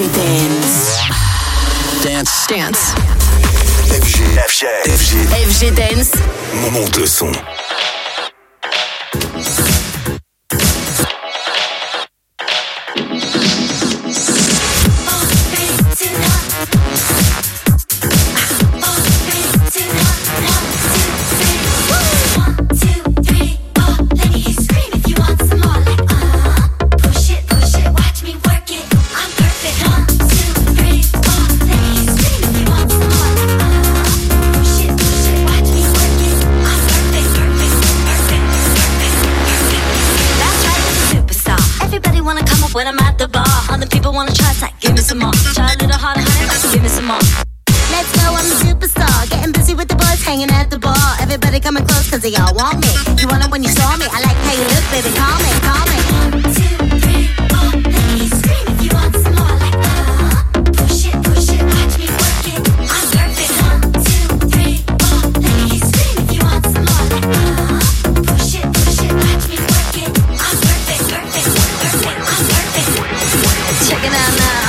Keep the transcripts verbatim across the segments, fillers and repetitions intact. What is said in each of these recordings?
G Dance. Dance. Dance. F G. F G. F G. F G Dance. Monte le son. When I'm at the bar, other people wanna try, it's like, give me some more. Try a little harder, honey, give me some more. Let's go, I'm a superstar, getting busy with the boys, hanging at the bar. Everybody coming close, cause they all want me. You want it when you saw me, I like how you look, baby, call me, call me. One, two, three, four, ladies, scream if you want some more. Like, uh, push it, push it, watch me work it, I'm perfect. One, two, three, four, ladies, scream if you want some more. Like, uh, push it, push it, watch me work it, I'm perfect, perfect, perfect, I'm perfect. Check it out now.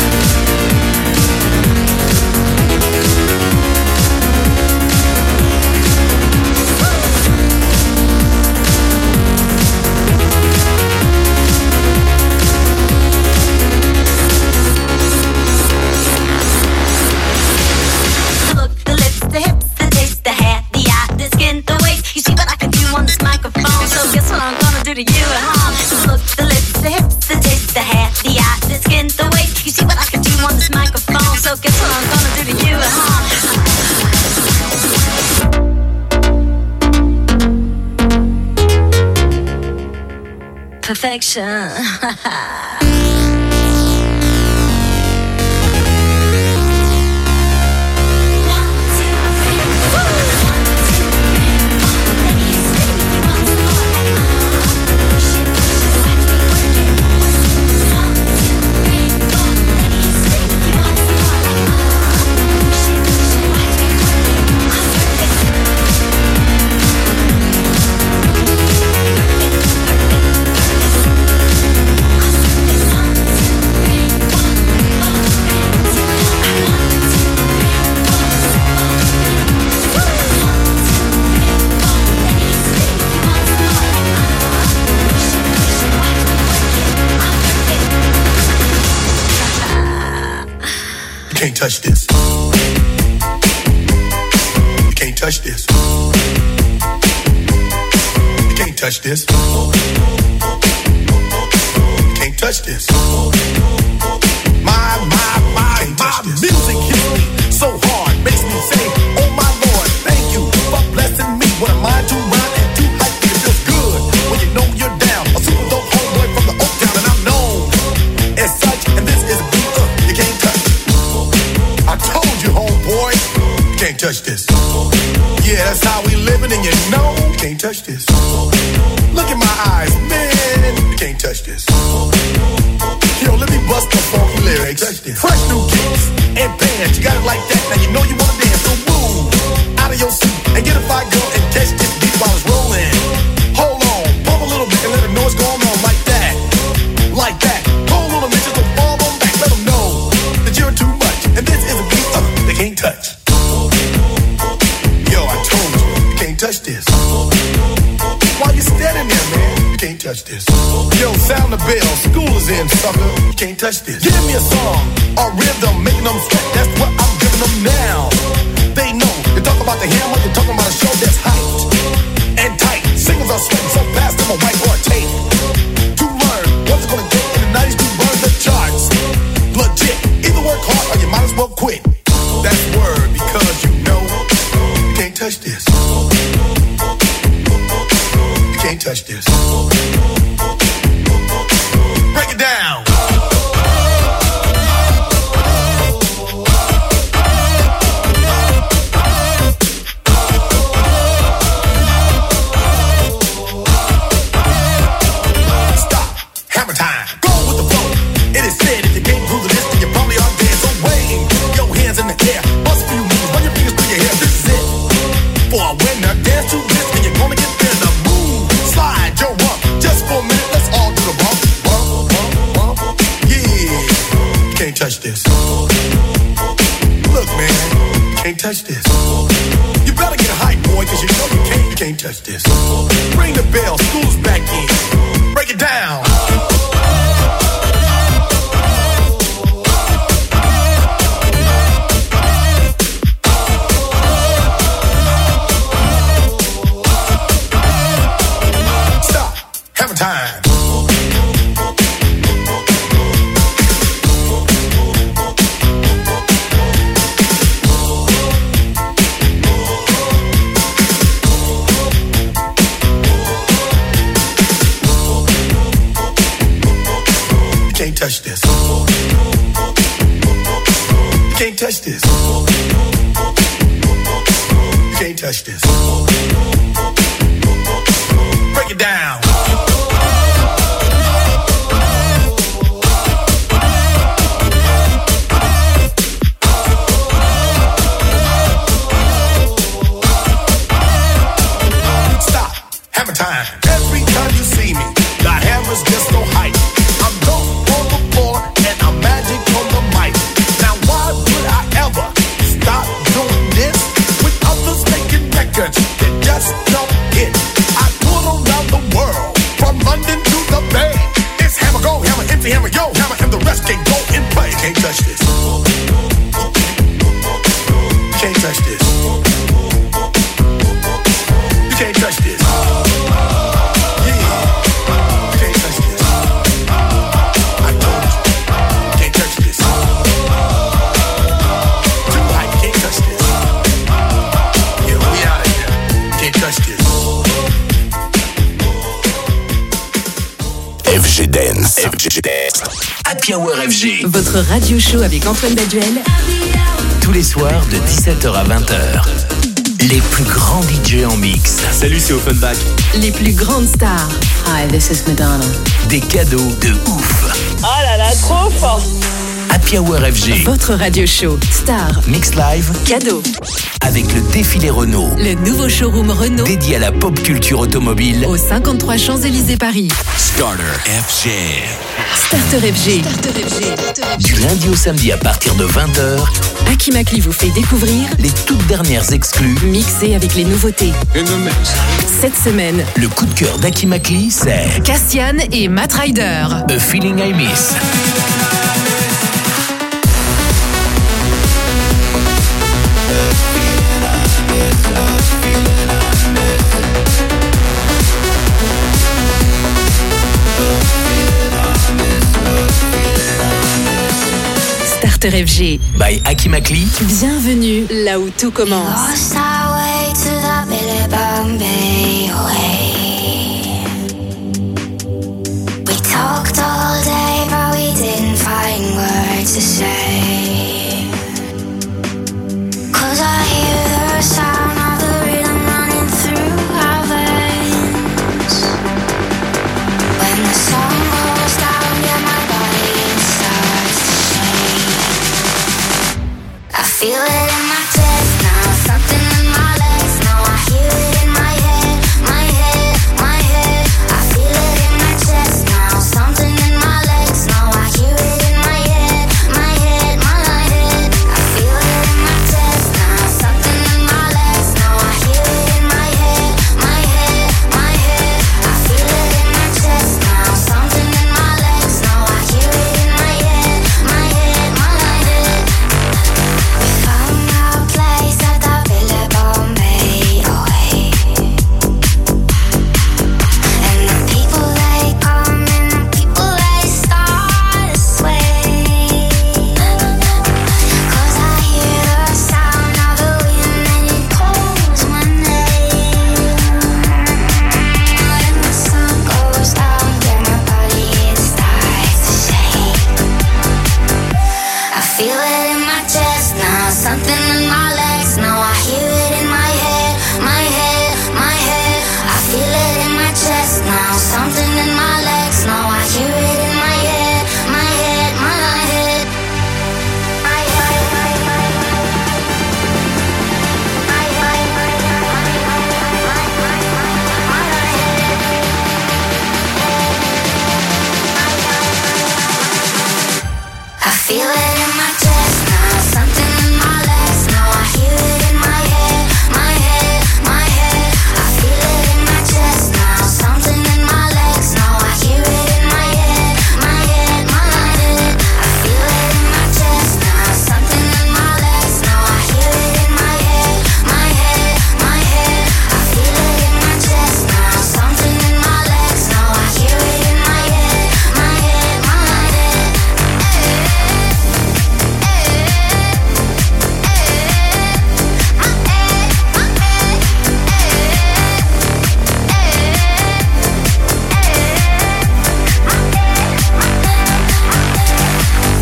To you at home. The look, the lips, the hips, the taste, the hair, the eye, the skin, the waist. You see what I can do on this microphone. So guess what I'm gonna do to you at home. Perfection. Can't touch this. You can't touch this. You can't touch this. You can't touch this. My, my, my, my music hits me so hard, makes me say, oh my Lord, thank you for blessing me. What am I to rhyme and too hype? It feels good when you know you're down. A super dope homeboy from the Oak Town, and I'm known as such. And this is a beat uh, you can't touch. I told you, homeboy, you can't touch this. Yeah, that's how we living, and you know you can't touch this. Look in my eyes, man, you can't touch this. Yo, let me bust the funky lyrics. Fresh new kicks and bands, you got it like that. Now you know you wanna dance, so move out of your seat and get a fire girl and catch this beat while it's rolling. Hold on, pump a little bit and let them know what's going on like that, like that. Hold on a minute, just don't fall on back. Let them know that you're too much, and this is a beat uh, they can't touch. Yo, I told you, you can't touch this. While you're standing there, man, you can't touch this. Yo, sound the bell, school is in, sucker. You can't touch this. Give me a song, a rhythm, making them sweat. That's what I'm giving them now. They know, you talk about the hammer, you're talking about a show that's hyped and tight. Singles are sweating so fast, I'm a whiteboard tape. To learn what's it gonna take in the nineties to burn the charts. Legit, either work hard or you might as well quit. That's word, because you know you can't touch this. You can't touch this. Break it down. Stop. Hammer time. Go with the flow. It is said if you can't prove this, then you probably are dead. So wave your hands in the air. Bust a few moves. Run your fingers through your hair. This is it. For a winner, dance to this, and you're gonna get there. Now move, slide your rump. Just Can't touch this. You better get hype, boy, cause you know you can't, you can't touch this. Ring the bell, school's back in. Break it down. Stop. Hammer time. Can't touch this. You can't touch this. You can't touch this. Break it down. Stop. Hammer time. Every time you see me, the hammer's just so hype. I'm dope. And I'm magic on the mic. Now why would I ever stop doing this? With others making records that just don't hit. I tour around the world, from London to the Bay. It's hammer go, hammer empty, hammer yo, hammer and the rest can go and play. Can't touch this. Can't touch this. You can't touch this. F G Dance. F G Dance. Happy Hour F G. Votre radio show avec Antoine Baduel. Tous les soirs de dix-sept heures à vingt heures. Les plus grands D J en mix. Salut, c'est Offenbach. Les plus grandes stars. Hi, this is Madonna. Des cadeaux de ouf. Oh là là, trop fort. Happy Hour F G. Votre radio show. Star. Mix live. Cadeau. Avec le défilé Renault. Le nouveau showroom Renault. Dédié à la pop culture automobile. Au cinquante-trois Champs-Élysées Paris. Starter F G. Starter F G. Starter F G. Du lundi au samedi à partir de vingt heures. Aki Makli vous fait découvrir les toutes dernières exclus. Mixées avec les nouveautés. In the mix. Cette semaine, le coup de cœur d'Aki Makli, c'est Castian et Matt Rider. A Feeling I Miss. Starter F G by Aki Makli. Bienvenue là où tout commence. Lost our way to the Billabong Bay way. We talked all day, but we didn't find words to say. 'Cause I hear the sound of the rhythm running through our veins. When the sun goes down, yeah, my body starts to shake. I feel it in my chest now, something in my legs. Now I hear it in my head, my head, my head. I feel it in my chest now, something in my legs. Now I hear it in my head, my head, my head. I feel it in my chest now, something in my legs. Now I hear it in my head, my head, my head. I feel it in my chest now, something in my legs. Now I hear it in my head, my head, my head. We found our place.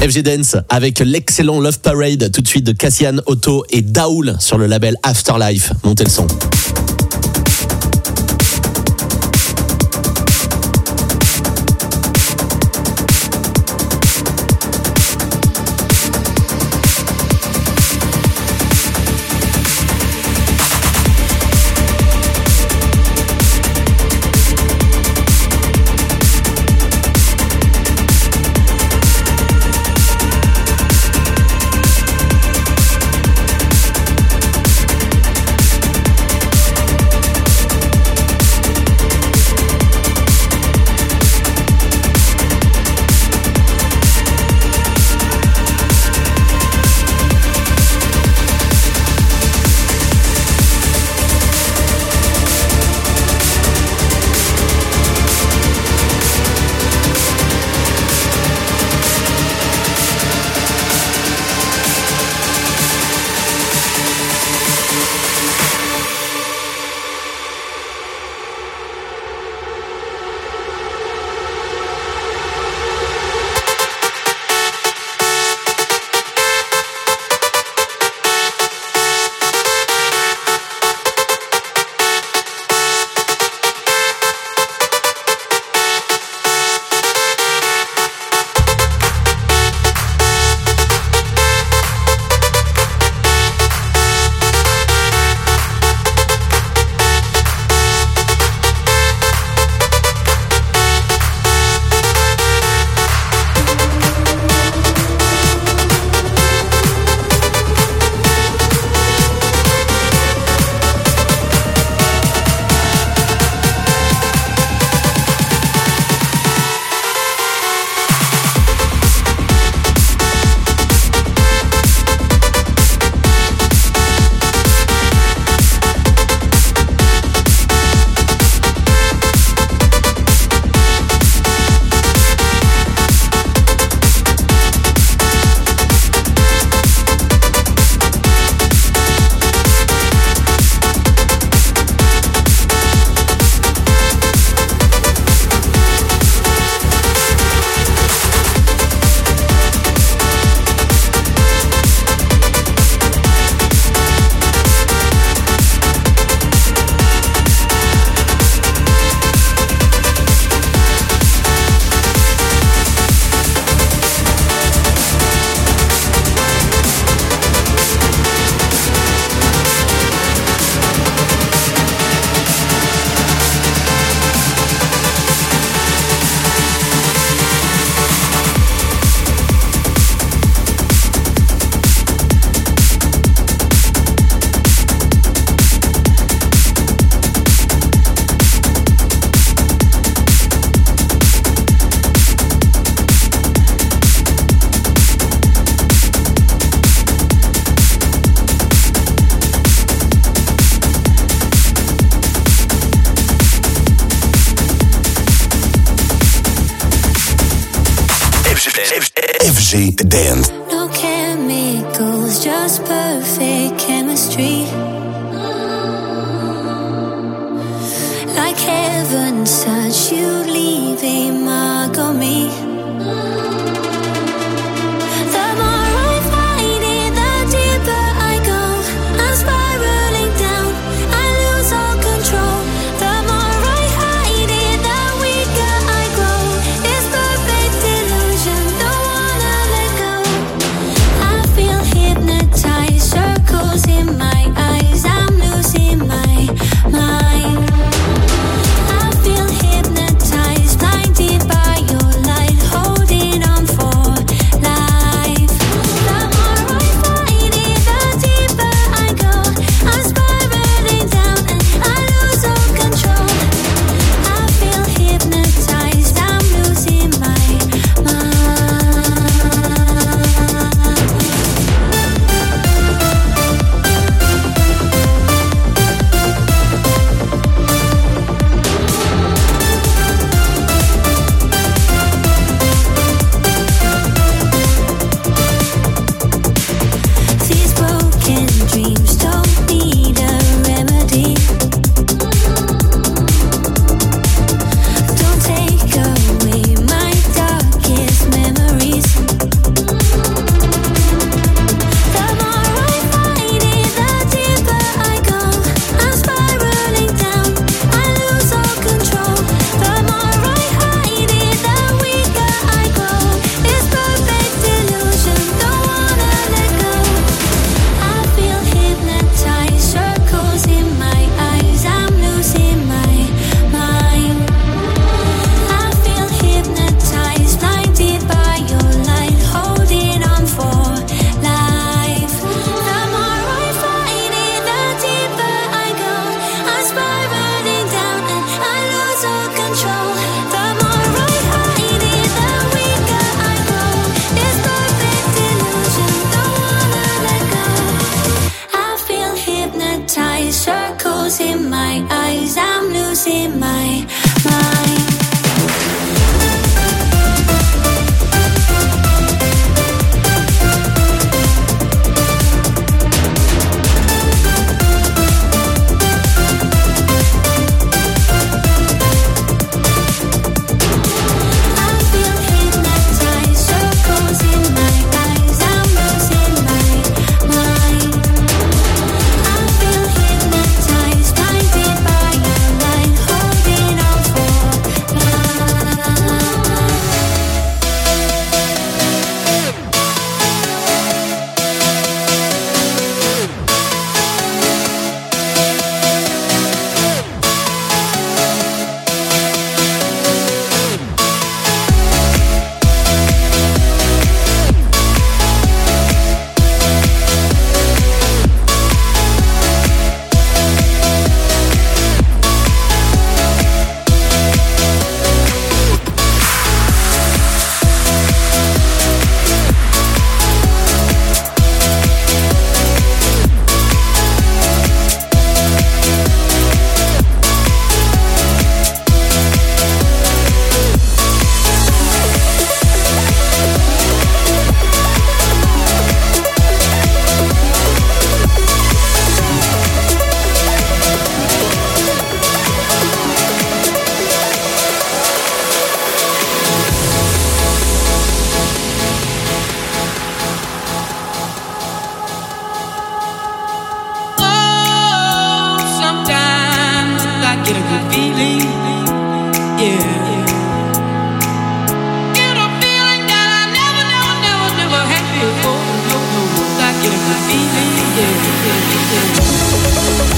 F G Dance avec l'excellent Love Parade tout de suite de Cassian, Otto et Daoul sur le label Afterlife. Montez le son. F G Dance. No chemicals, just perfect chemistry. Like heaven's touch, you leave a mark on me. The more I find it, the deeper I go. I'm spiraling down, I lose all control. The more I hide it, the weaker I grow. This perfect illusion, don't wanna let go. I feel hypnotized, circles in my eyes. get a good feeling. Yeah. Get a feeling that I never, never, never, never had before. No, no, no. I get a good feeling. Yeah, yeah, yeah.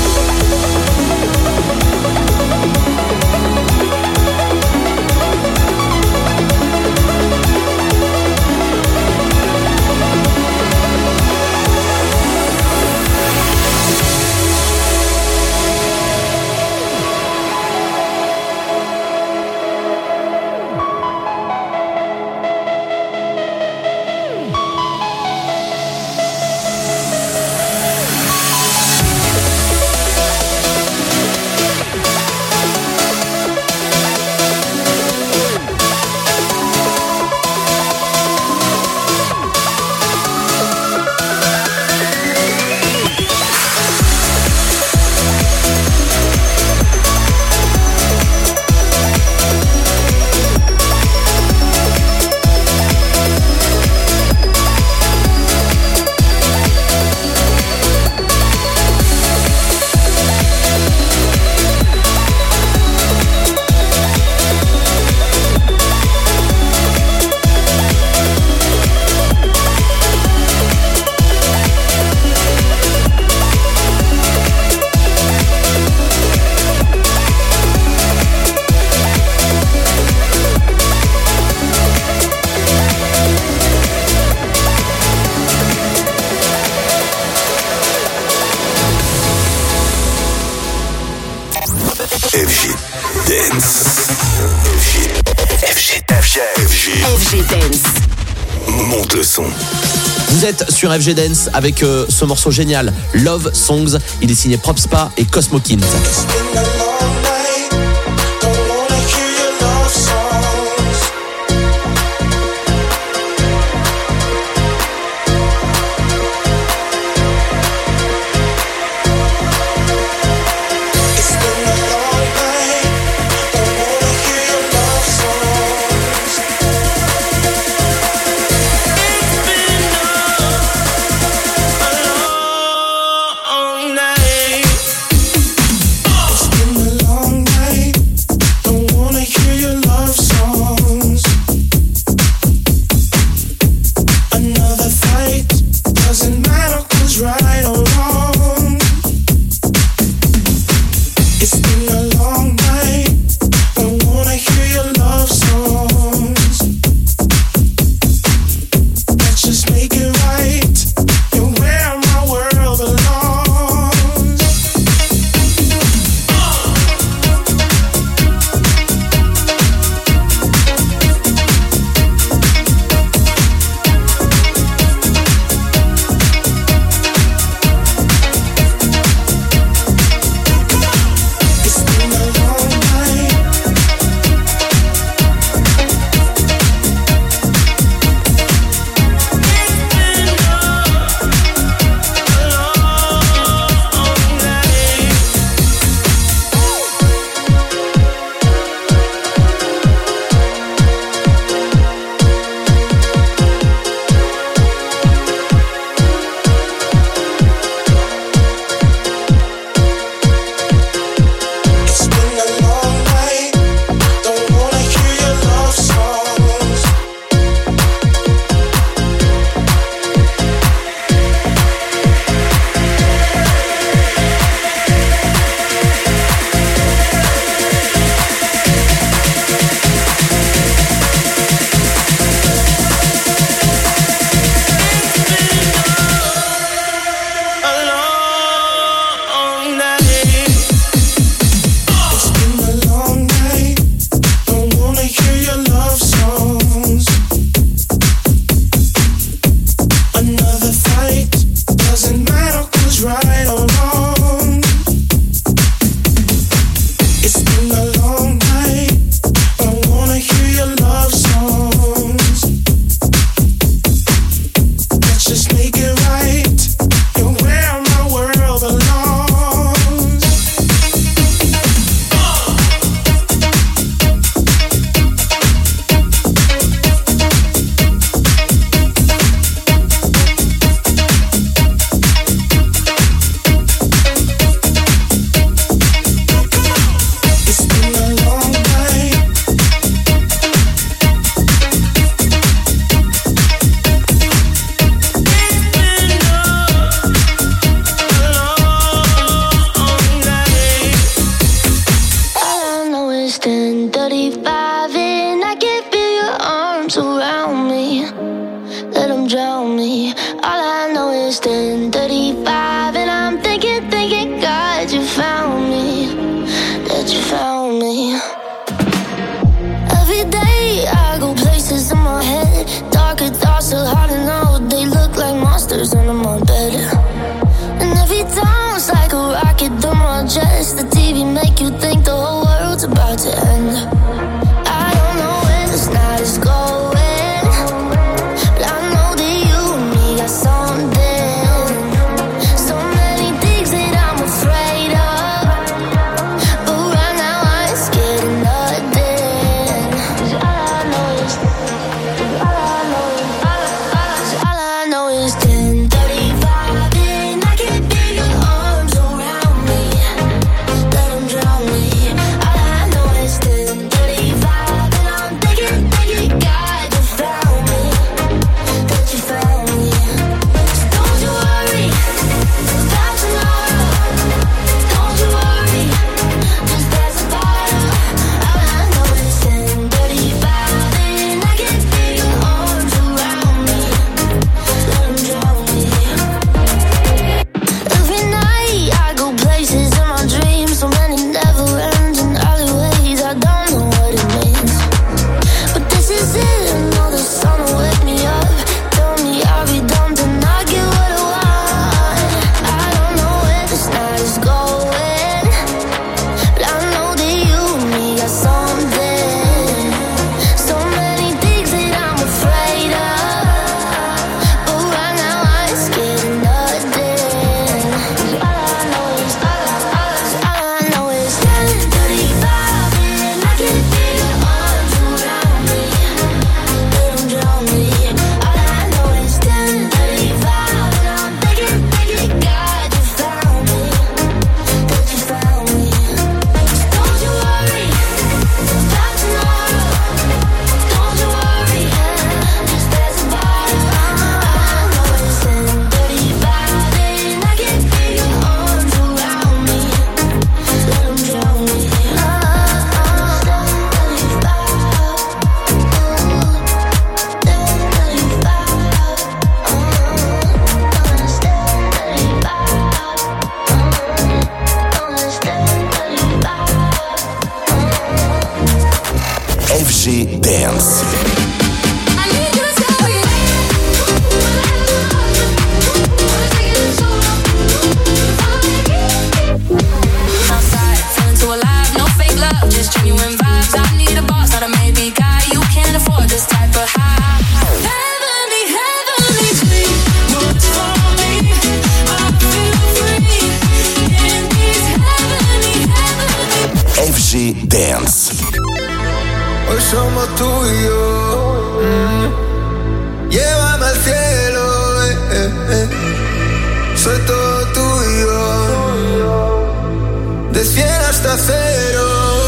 F G Dance. F G, F G, F G, F G Dance. Monte le son. Vous êtes sur F G Dance avec euh, ce morceau génial, Love Songs. Il est signé Propspa et Cosmo Kint. It's been a G Dance. Just genuine vibes. I need a boss, not a maybe guy. You can't afford this type of high. Heavenly, heavenly dream. What's for me? I feel free in these heavenly, heavenly. F G Dance. Hoy somos tú y yo. Mm. Llévame al cielo. Eh, eh, eh. Soy todo tuyo. De cien hasta cero.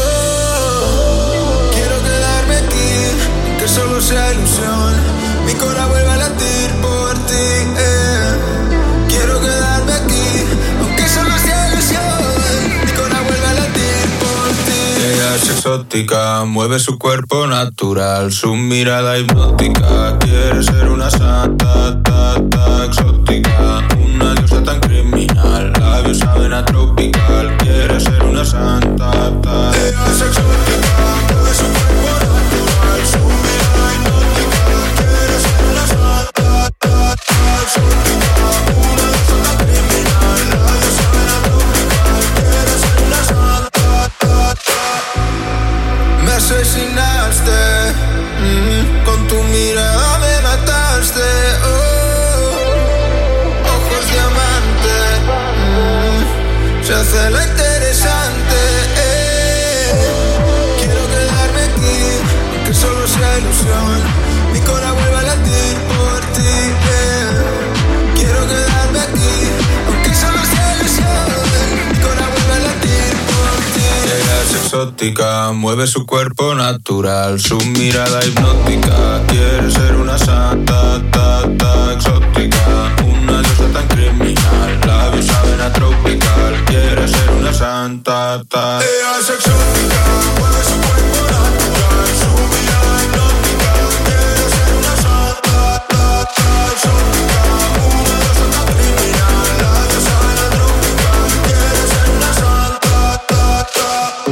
Que solo sea ilusión, mi corazón vuelve a latir por ti, eh. Quiero quedarme aquí, aunque solo sea ilusión, mi corazón vuelve a latir por ti. Ella es exótica, mueve su cuerpo natural, su mirada hipnótica, quiere ser una santa, ta, ta, exótica, una diosa tan criminal, labios saben a tropical, quiere ser una santa, ta. Ella es exótica, mueve su cuerpo natural, su mirada hipnótica, quiere ser una santa, ta, ta, exótica, una diosa tan criminal, labios saben a tropical, quiere ser una santa, ta, ta. Me asesinaste, mm, con tu mirada me mataste, oh, ojos diamante, mm, se hace la interesante, eh. Quiero quedarme aquí, aunque solo sea ilusión, mi corazón vuelve a latir por ti, eh. Quiero quedarme aquí, aunque solo sea ilusión, mi corazón vuelve a latir por ti. Ella es exótica, mueve su cuerpo natural, su mirada hipnótica, quiere ser una santa, ta, ta, exótica, una diosa tan criminal, labios saben a tropical, quiere ser una santa, ta. Ella es exótica, mueve su cuerpo natural, su mirada hipnótica, quiere ser una santa, ta, ta, exótica, una diosa tan criminal, labios saben a tropical, quiere ser una santa, ta, ta.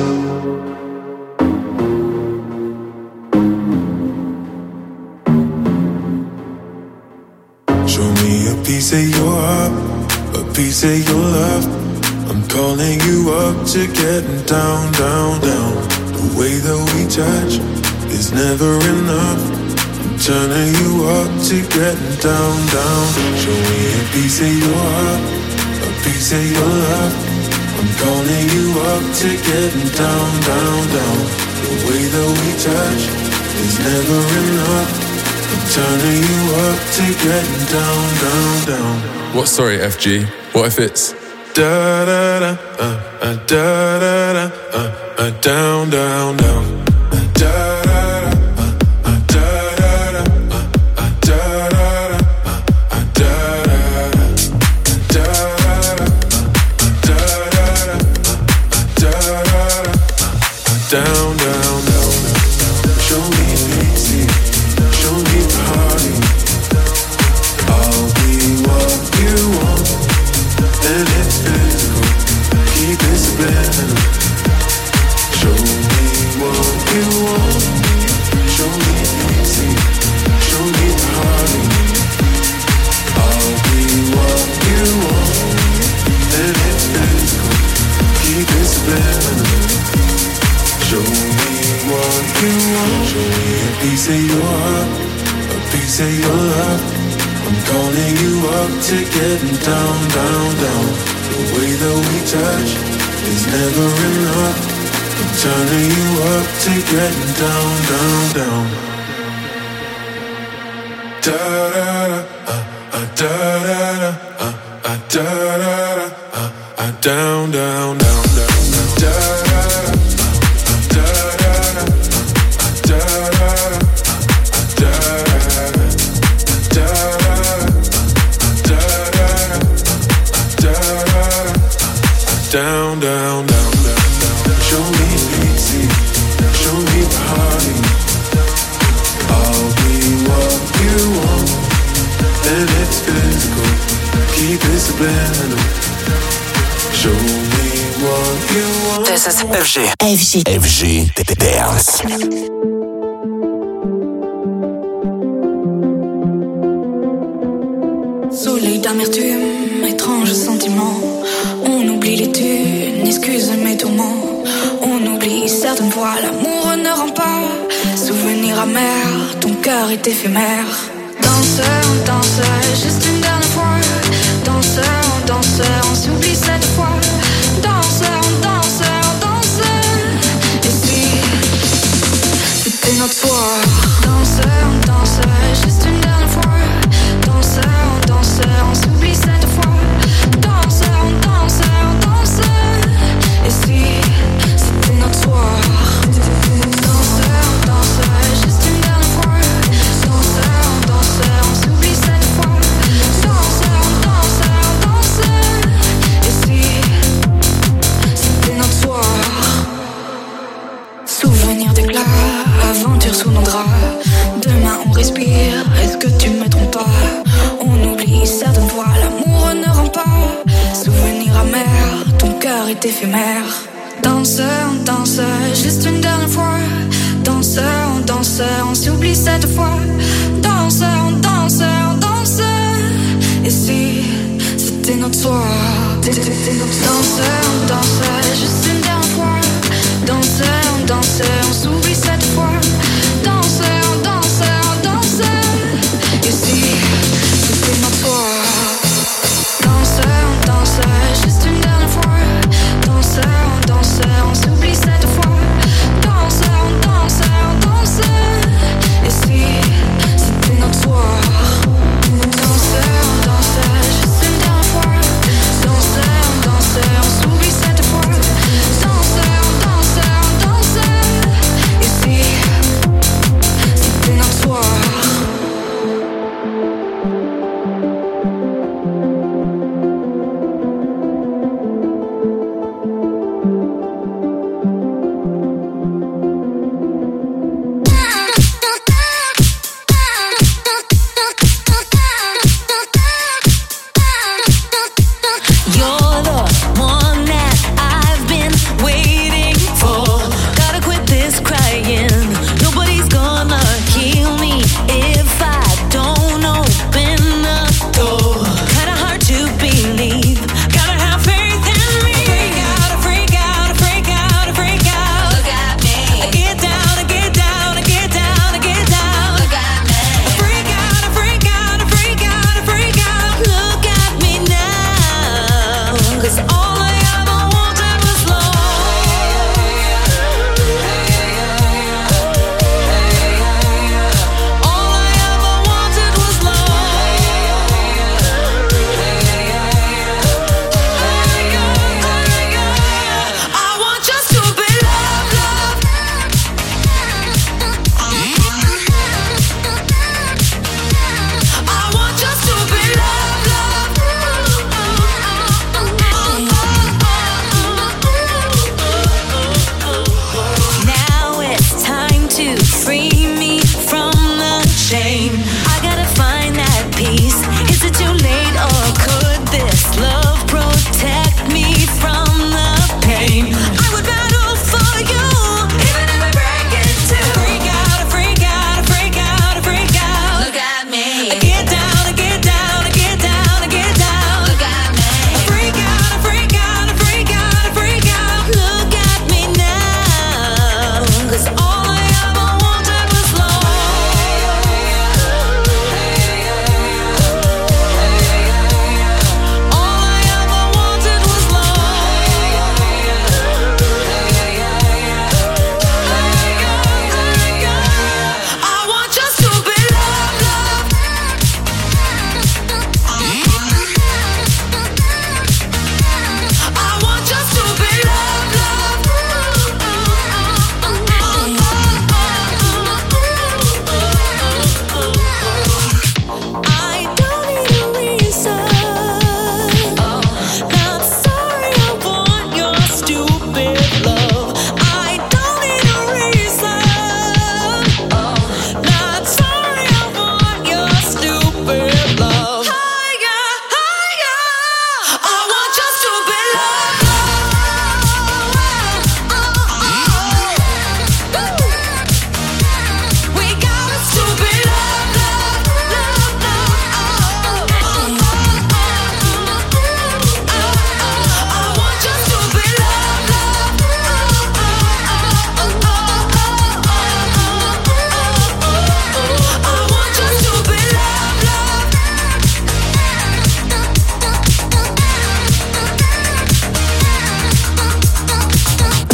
Show me a piece of your heart, a piece of your love. I'm calling you up to getting down, down, down. The way that we touch is never enough. I'm turning you up to getting down, down. Show me a piece of your heart, a piece of your love. I'm calling you up to getting down, down, down. The way that we touch is never enough. I'm turning you up to getting down, down, down. What, sorry, F G? What if it's da da da, uh, uh, da da da, uh, uh, down, down, down, uh, da da da, uh, uh, da da da, uh, uh, da da da, uh, uh, da da da, da da da, uh, da da da, uh, da da da, uh, down, down, down. Show me pity, show me party. I'll be what you want, and it's physical. Keep it subliminal. Show me what you want. Show me easy. Show me party. I'll be what you want, and it's physical. Keep it subliminal. Show me what you want. Show me a piece of your heart, a piece of your love. I'm calling you up to getting down, down, down. The way that we touch is never enough. I'm turning you up to getting down, down, down. Da da da, uh, uh, da da da, uh, uh, da da da, uh, uh, down, down, down, down, down. Da da da, uh, da da da, uh, da da da, uh, da da da, da da da. Down, down, down, down, down. Show me pity, show me party. I'll be what you want, and it's physical. Keep it subliminal. Show me what you want. This is F G. F G. F G Dance. Soleil d'amertume, étrange sentiment. On oublie les thunes, excuse mes tourments. On oublie certaines fois, l'amour ne rend pas. Souvenir amer, ton cœur est éphémère. Danseur, danseur, juste une dernière fois. Danseur, danseur, on s'oublie cette fois. Danseur, danseur, danseur. Et si c'était notre soir? Danseur, danseur, juste une dernière fois. Danseur, danseur, on s'oublie cette fois. Danseur, danseur, danseur. Et si c'était notre soir? Danseur, danseur, juste une dernière fois. Danseur, danseur, on s'oublie cette fois. Danseur, danseur, danseur. Et si c'était notre soir? Souvenir d'éclat, aventure sous nos draps. Demain on respire, est-ce que tu me trompes pas? On oublie certaines fois, l'amour ne rend pas. Souvenir amer, ton cœur est éphémère. Danseur, danseur, juste une dernière fois. Danseur, danseur, on s'oublie cette fois. Danseur, danseur, danseur. Et si c'était notre soir? Danseur, danseur, juste une dernière fois. Danseur, danseur, on s'oublie cette fois. Danseur, danseur, danseur. Et si c'était notre soir? Danseur, danseur, juste une dernière fois. Danseur, danseur, on s'oublie cette fois. Danseur, danseur, danseur. Et si c'était notre soir? Danseur, danseur, juste une dernière fois. Danseur, danseur, on s'oublie.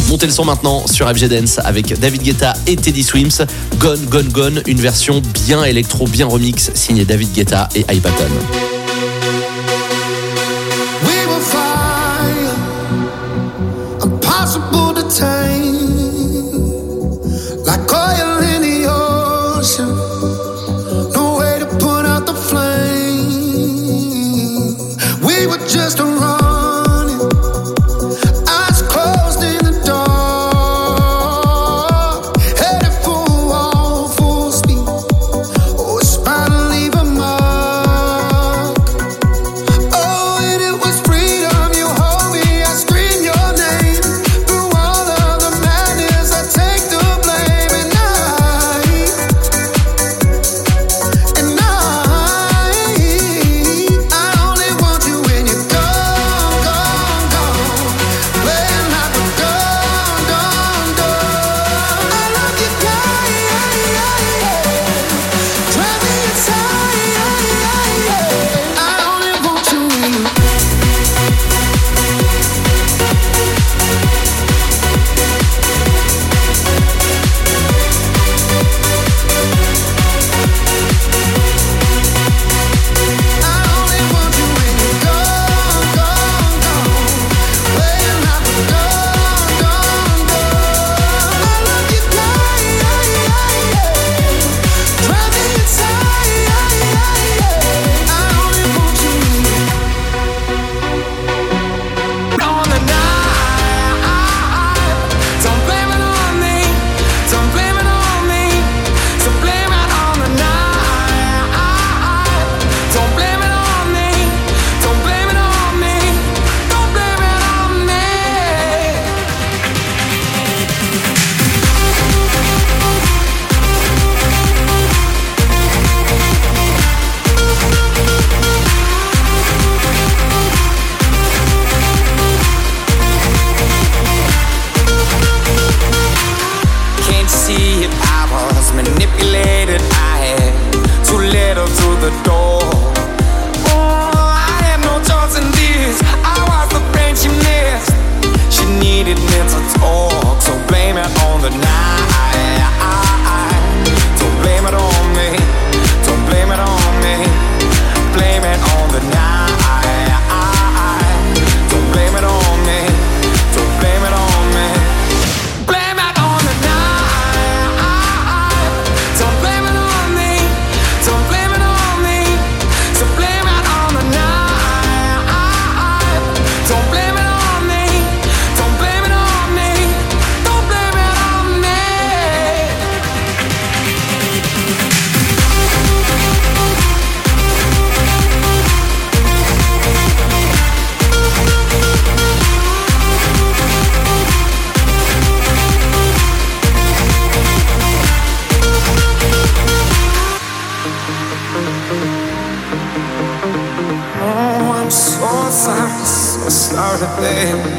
Montez le son maintenant sur F G Dance avec David Guetta et Teddy Swims. Gone, Gone, Gone, une version bien électro, bien remix, signée David Guetta et Hypaton. We will fire, impossible to tame, like oil in the ocean. No way to put out the flame. We were just running, eyes closed in the dark, headed for a wall, full speed. Oh, it's bound to leave a mark. Oh, and it was freedom. You hold me, I scream your name. Through all of the madness, I take the blame. And I, and I, I only want you when you're gone, gone, gone. Playing like a done, done, done. I love you, yeah, yeah, yeah, yeah. Drive me inside, yeah, yeah, yeah. I only want you when you. I only want you when you're gone, gone, gone. Playing like a done, done, done. I love you, yeah, yeah, yeah, yeah. Drive me inside, yeah, yeah, yeah. I only want you when you. On the night, don't blame it on me, don't blame it on me, so blame it on the night. Don't blame it on me, don't blame it on me, don't blame it on me. Can't you see it? I was manipulated. I had too little to the door. Oh, I had no choice in this. I was the friend she missed. She needed me to talk, so blame it on the night. Don't blame it on me. Don't blame it on me. Blame it on the night. Don't blame it on me. Don't blame it on me. Blame it on the night. Don't blame it on me. Don't blame it on me. So blame it on the night. Don't blame it on me. Don't blame it on me. Don't blame it on me. Oh, I'm so sorry, so sorry, baby.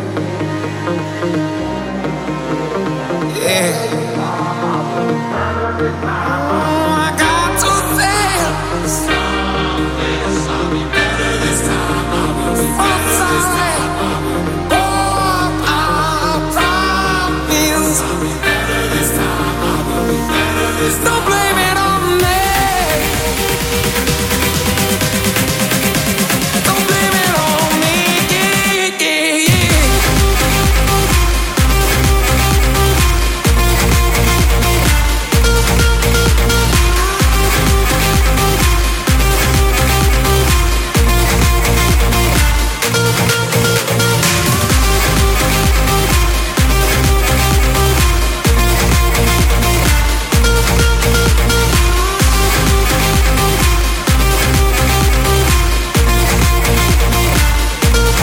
Yeah. Oh, I got to say it. I'm sorry. Oh, I promise. Don't blame it on me. Don't blame it on me. Yeah, yeah, yeah.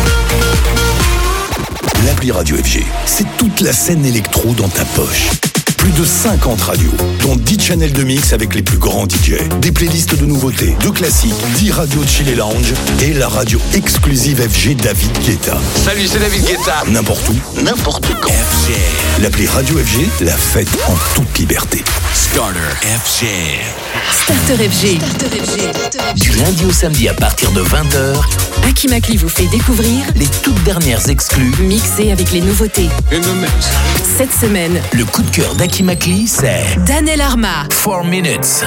L'appli Radio F G, c'est toute la scène électro dans ta poche. Plus de cinquante radios, dont dix channels de mix avec les plus grands D J. Des playlists de nouveautés, de classiques, dix radios chill et lounge et la radio exclusive F G David Guetta. Salut, c'est David Guetta. N'importe où, n'importe quand. F G. L'appli Radio F G, la fête en toute liberté. Starter F G. Starter F G. Starter F G. Du lundi au samedi à partir de vingt heures, Aki Makli vous fait découvrir les toutes dernières exclus mixées avec les nouveautés. Cette semaine, le coup de cœur d'Aki Makli, c'est Daniel Arma. four minutes.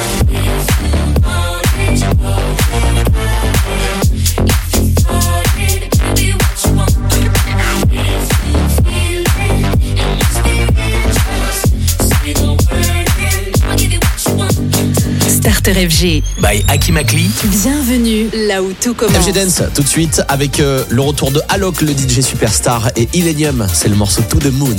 Starter F G. By Aki Makli. Bienvenue là où tout commence. F G Dance, tout de suite, avec euh, le retour de Alok, le D J superstar, et Illenium, c'est le morceau To The Moon.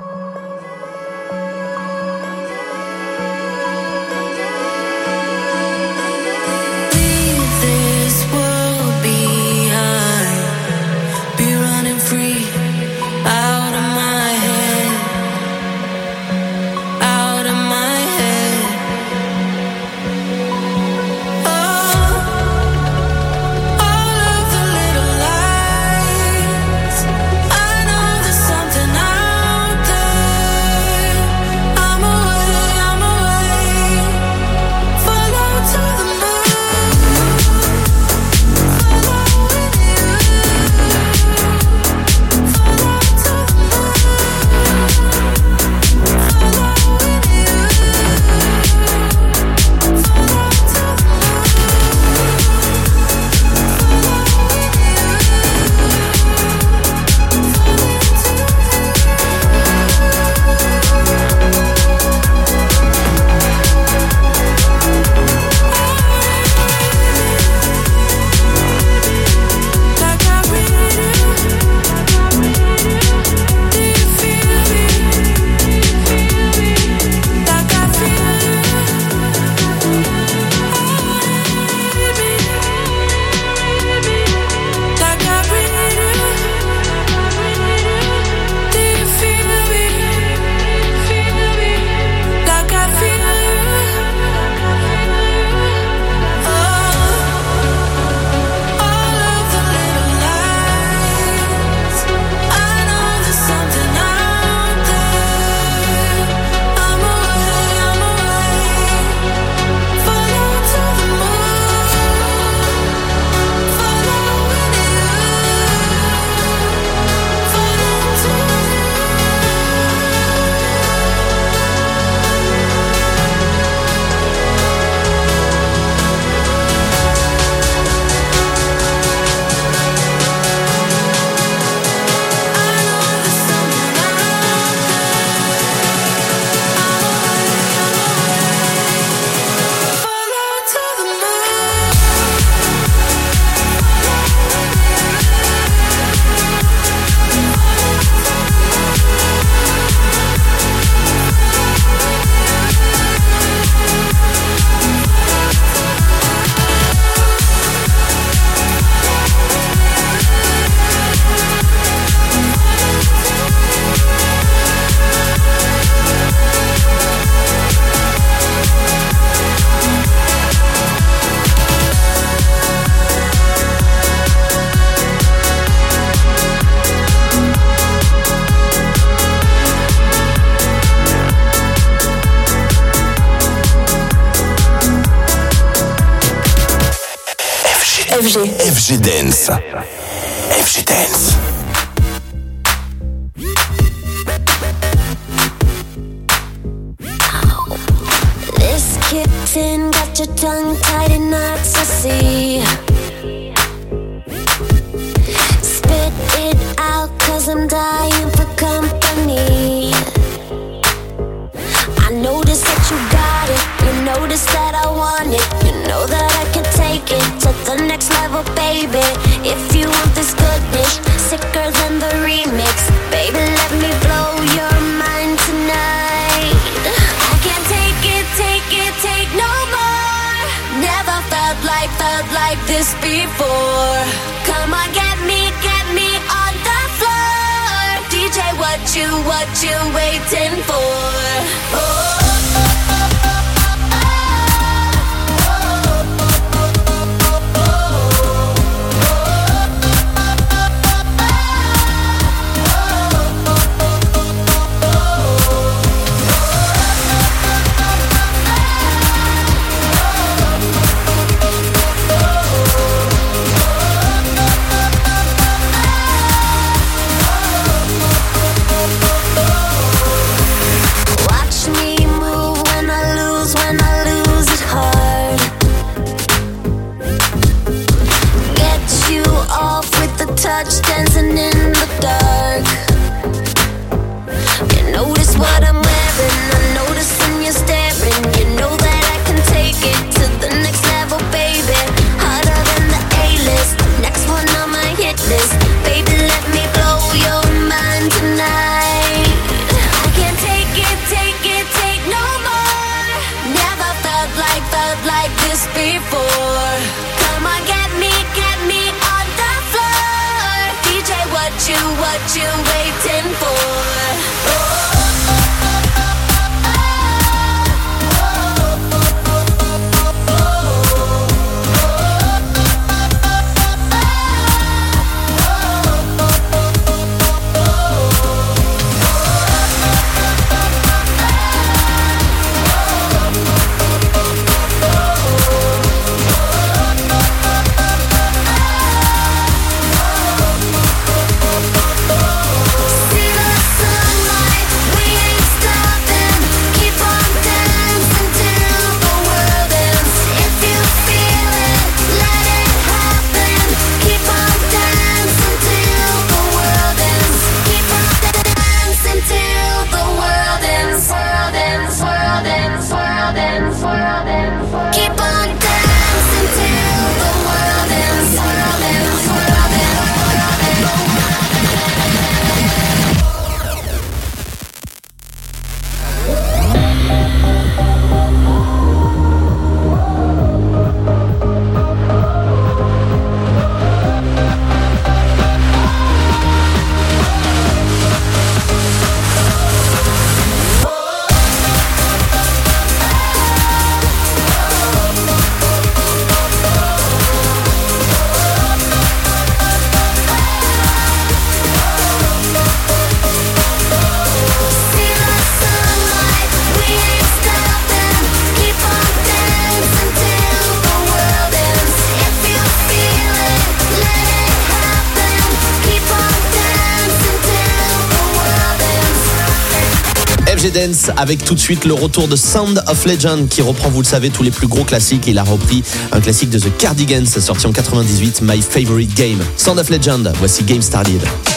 F G. F G Dance. F G Dance. This kitten got your tongue tied in knots, I see. Spit it out, cause I'm dying for company. I notice that you got it. You notice that I want it. You know that I can take it to the next level, baby. If you want this goodness, sicker than the remix, baby, let me blow your mind tonight. I can't take it, take it, take no more. Never felt like, felt like this before. Come on, get me, get me on the floor. D J, what what you, what you waiting for? Oh. Touch dancing in the dark. You notice what I'm wearing, I notice when you're staring. You know that I can take it to the next level, baby. Harder than the A-list, next one on my hit list. Baby, let me blow your mind tonight. I can't take it, take it, take no more. Never felt like, felt like this before. Come on, get me, get me on the floor. D J, what you, what you waiting for? Oh. F G Dance avec tout de suite le retour de Sound of Legend qui reprend, vous le savez, tous les plus gros classiques. Il a repris un classique de The Cardigans sorti en quatre-vingt-dix-huit, My Favorite Game. Sound of Legend, voici Game Started.